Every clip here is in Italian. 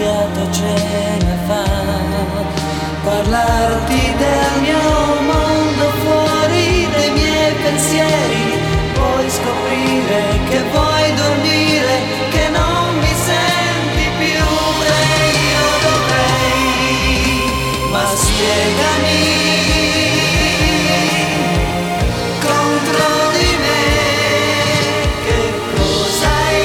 fiato ce ne fa, parlarti del mio mondo fuori dai miei pensieri, puoi scoprire che vuoi dormire, che non mi senti più e io dovrei, ma spiegami contro di me che cos'hai,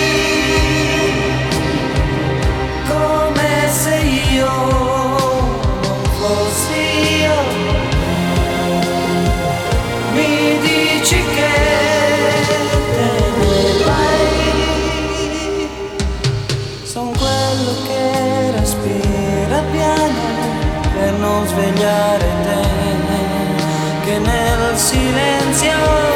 come se io non fossi io, mi dici che te ne vai, son quello che respira piano per non svegliare te, che nel silenzio